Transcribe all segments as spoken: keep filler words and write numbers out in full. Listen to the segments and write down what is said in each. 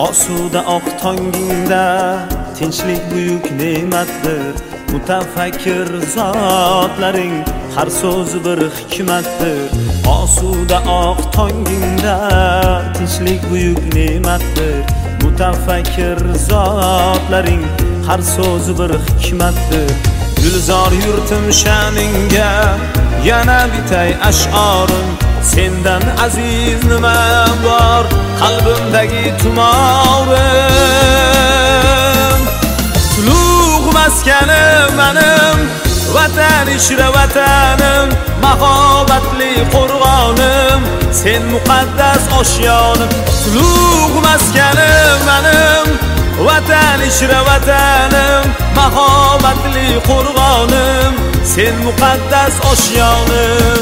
osuda oq tongingda tinchlik buyuk ne'matdir. Mutafakkir zotlaring har so'zi bir hikmatdir. Osuda oq tongingda tinchlik buyuk ne'matdir. Mutafakkir zotlaring har so'zi bir hikmatdir. Gulzor yurtim sha'ningga yana bitay ash'orim. Sendan aziz nima bor qalbimdagi tumorim. Ulug' maskanim menim, vatan ishra vatanim, mahobatli qo'rg'onim, sen muqaddas oshyonim. Ulug' maskanim menim, vatan ishra vatanim, mahobatli qo'rg'onim, sen muqaddas oshyonim.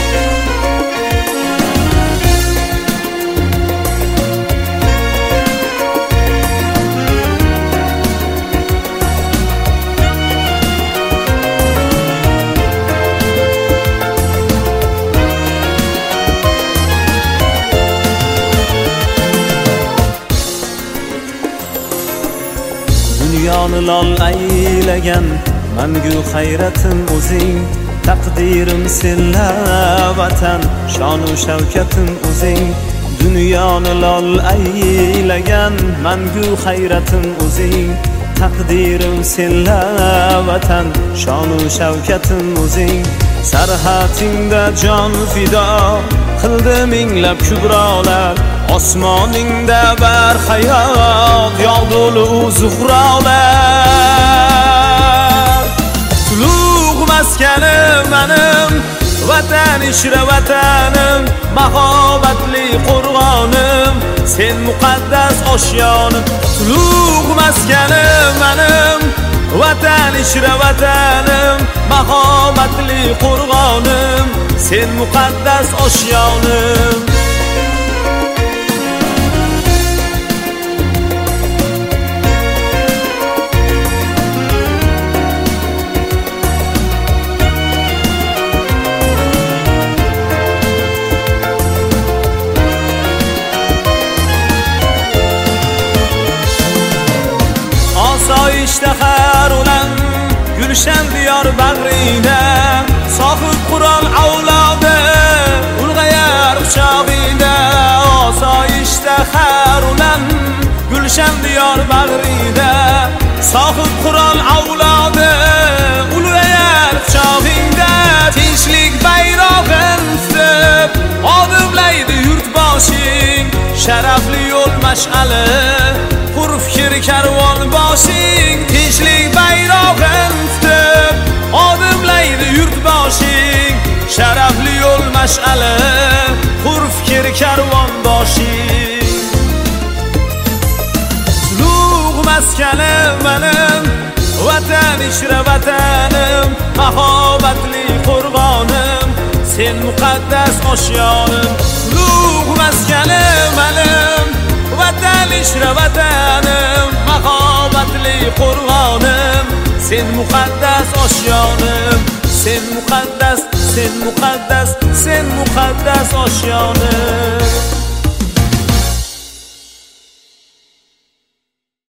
Dunyoni lol aylagan mangu hayratim o'zing. Taqdirim senla vatan, shonu shavkatim o'zing. Dunyoni lol aylagan mangu hayratim o'zing. Taqdirim senla vatan, shonu shavkatim o'zing. Sarhatingda jon fido qildi minglab kubrolar. Osmoningda bar hayot yog'dulu zuhrolar. Ulug' maskanim menim, vatan ishra vatanim, mahobatli qo'rg'onim, sen muqaddas oshyonim. Ulug' maskanim menim, vatan ishra vatanim, mahobatli qo'rg'onim, sen muqaddas oshyonim. İştahar olan Gülşen diyor bağrida, sohib Qur'on avlodi ulg'ayar quchog'ida. Osoyishtahar olan Gülşen diyor bağrida, sohib Qur'on avlodi ulg'ayar quchog'ida. Tinchlik bayrog'in tutib odimlaydi yurtboshing, sharafli yo'l mash'ali qur fikr karvon boshing. Tinchlik bayrog'in tutib odimlaydi yurtboshing, sharafli yo'l mash'ali qur fikr karvon boshing. Ulug' maskanim menim, vatan ishra vatanim, mahobatli qo'rg'onim, sen muqaddas oshyonim. Ulug' maskanim menim, vatan ishra vatanim, mahobatli qo'rg'onim, sen muqaddas oshyonim. Sen muqaddas, sen muqaddas, sen muqaddas oshyonim.